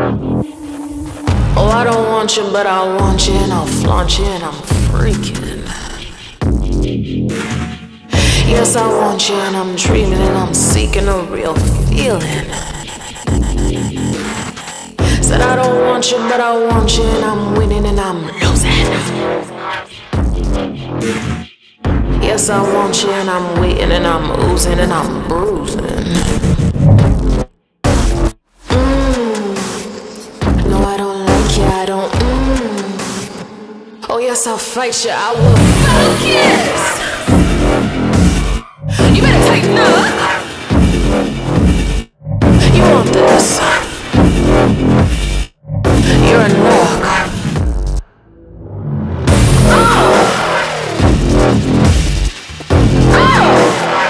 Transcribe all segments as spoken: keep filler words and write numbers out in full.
Oh, I don't want you, but I want you, and I'll flaunt you, and I'm freaking. Yes, I want you, and I'm dreaming, and I'm seeking a real feeling. Said I don't want you, but I want you, and I'm winning, and I'm losing. Yes, I want you, and I'm waiting, and I'm oozing, and I'm bruising. Oh yes, I'll fight you, I will. Focus! You better tighten up. You want this? You're a knock. Oh! Oh!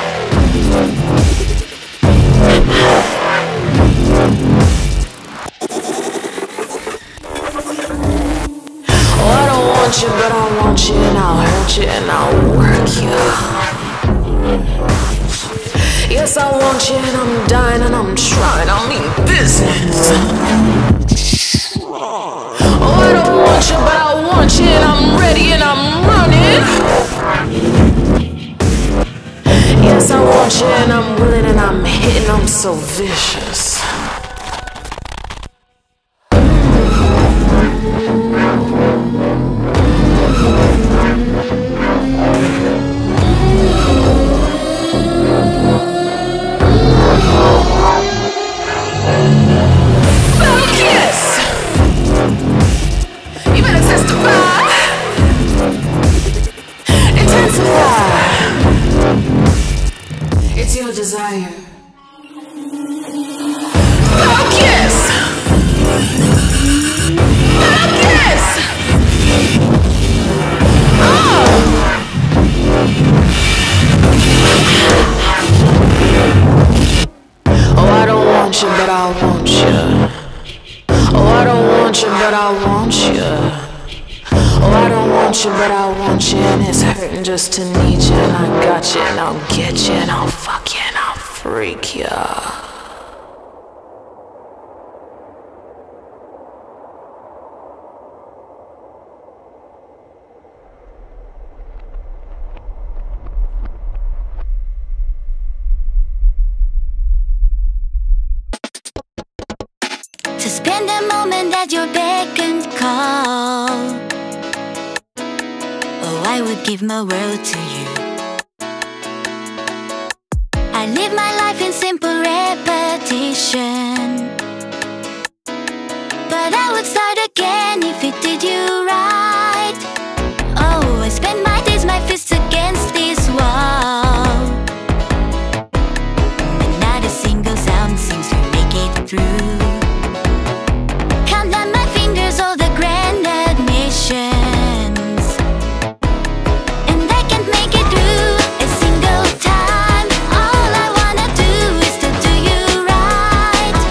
You, but I want you, and I'll hurt you, and I'll work you. Yes, I want you, and I'm dying, and I'm trying, I mean business. Oh, I don't want you, but I want you, and I'm ready, and I'm running. Yes, I want you, and I'm willing, and I'm hitting, I'm so vicious. It's your desire. Focus! Focus! Oh! Oh, I don't want you, but I want you. Oh, I don't want you, but I want you. Oh, I don't want you, but I want you, and it's hurting just to need you, and I got you, and I'll get you, and I'll fuck you, and I'll freak you. To spend a moment at your beck and call. Oh, I would give my world to you. I live my life in simple repetition, but I would start again if it did you right. Oh, I spend my days, my fists against this wall, and not a single sound seems to make it through. Count on my fingers all the grand admissions, right.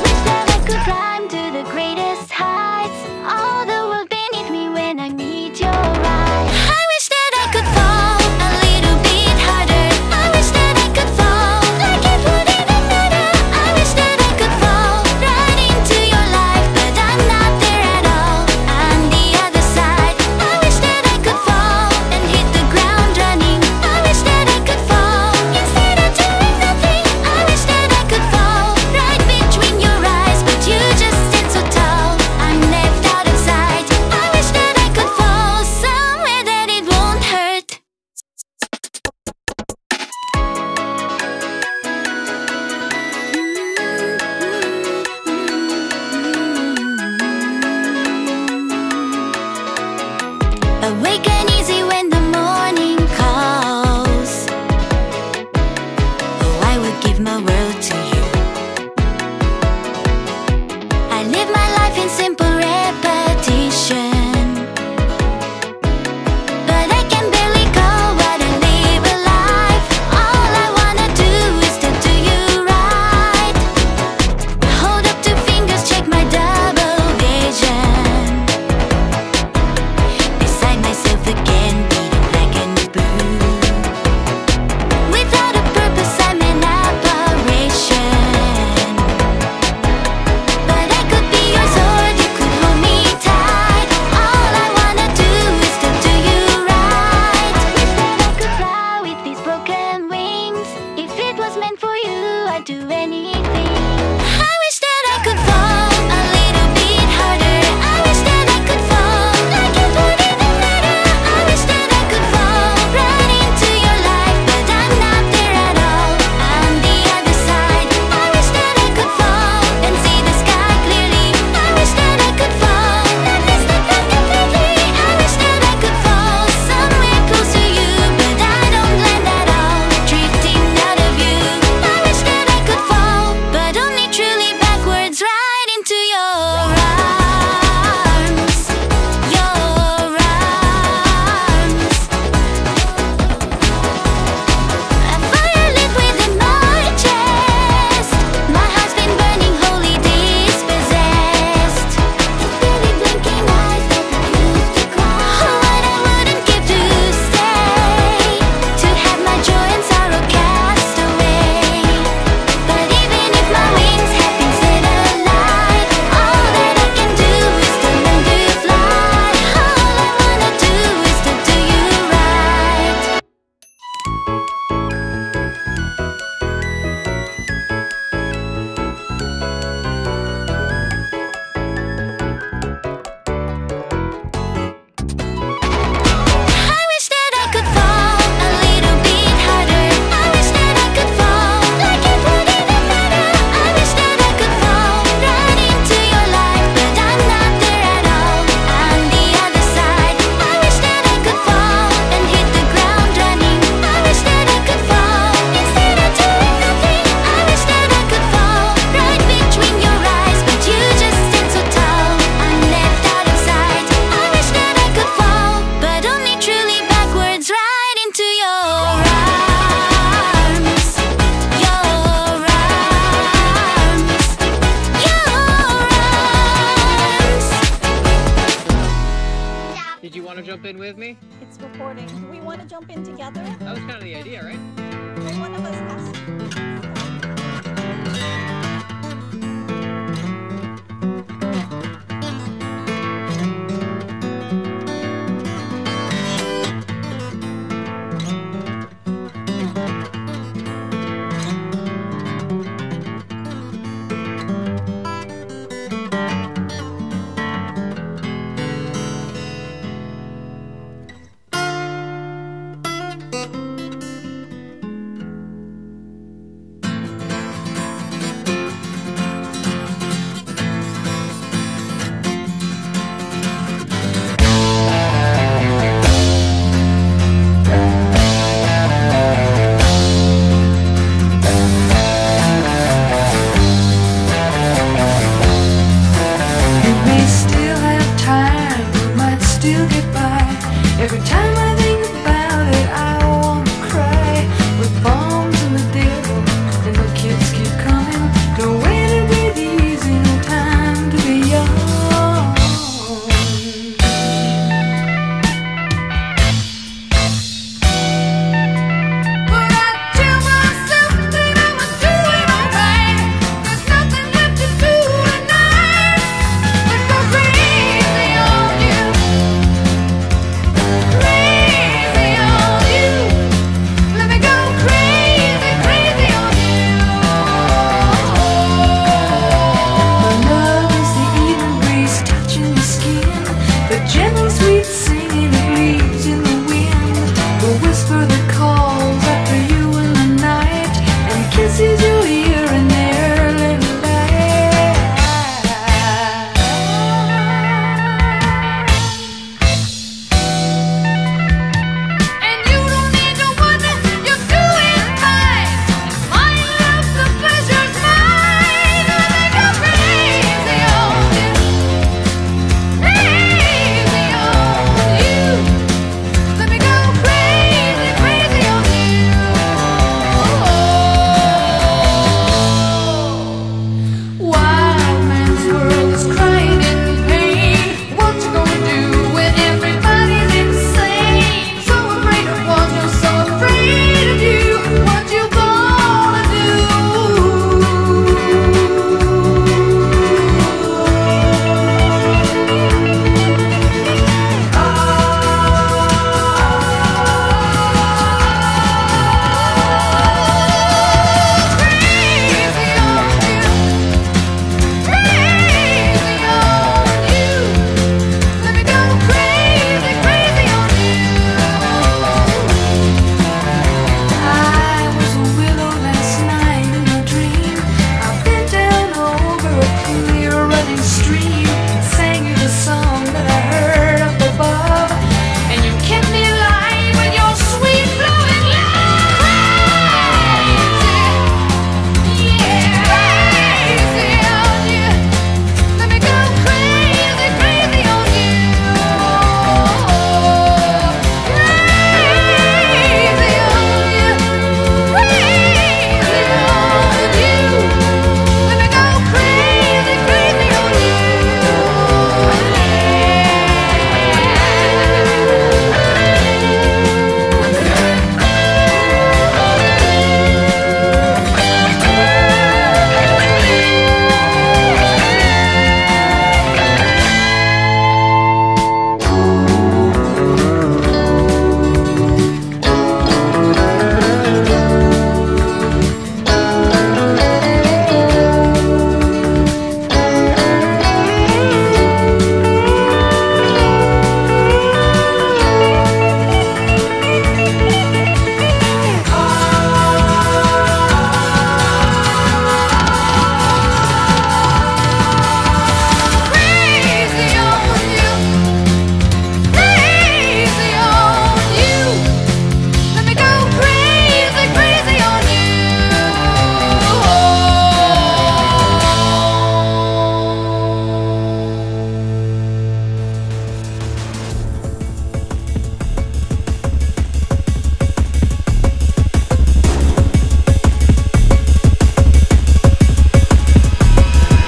jump in with me? It's recording. Do we want to jump in together? That was kind of the idea, right? Well, one of us has to.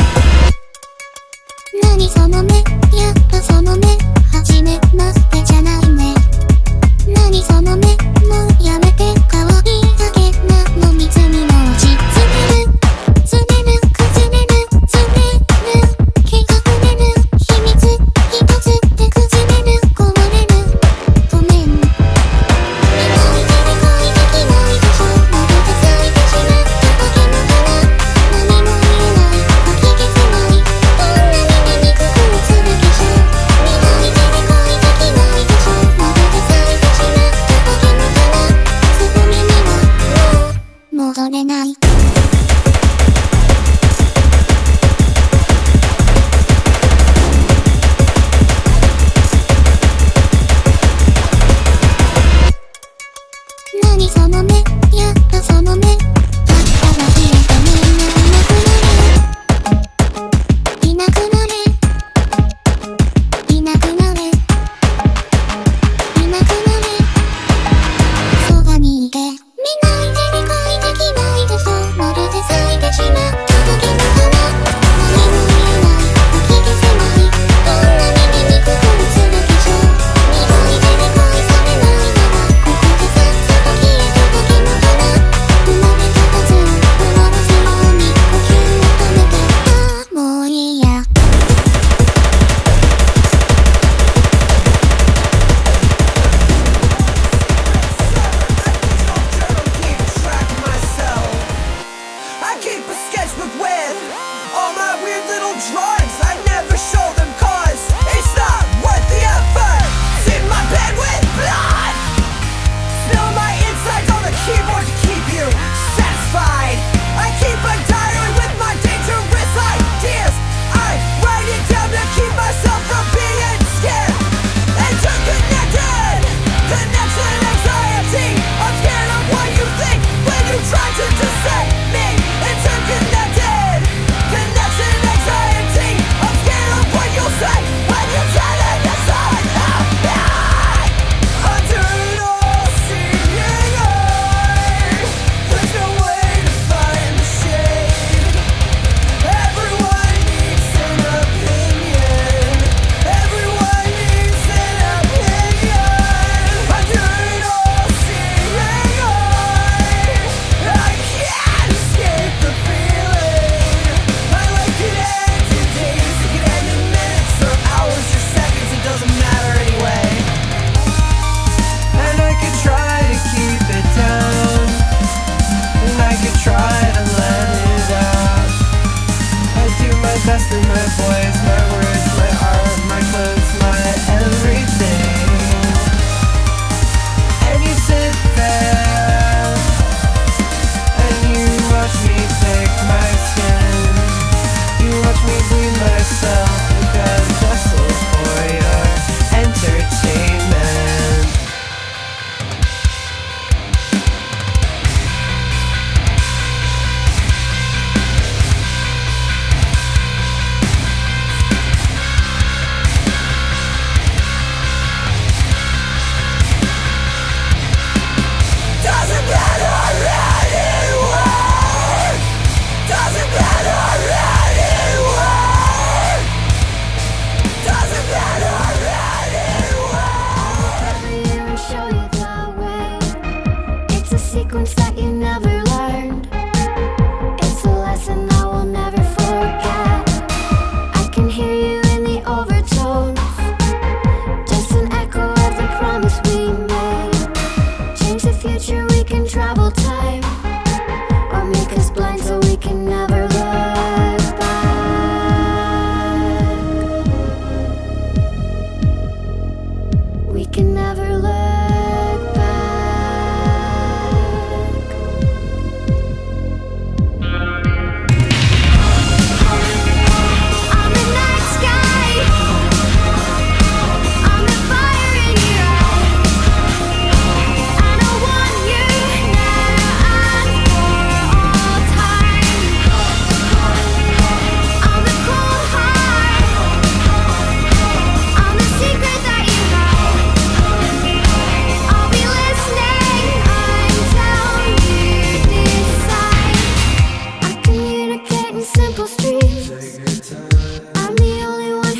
その目やっぱその目初めましてじゃない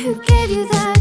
who gave you that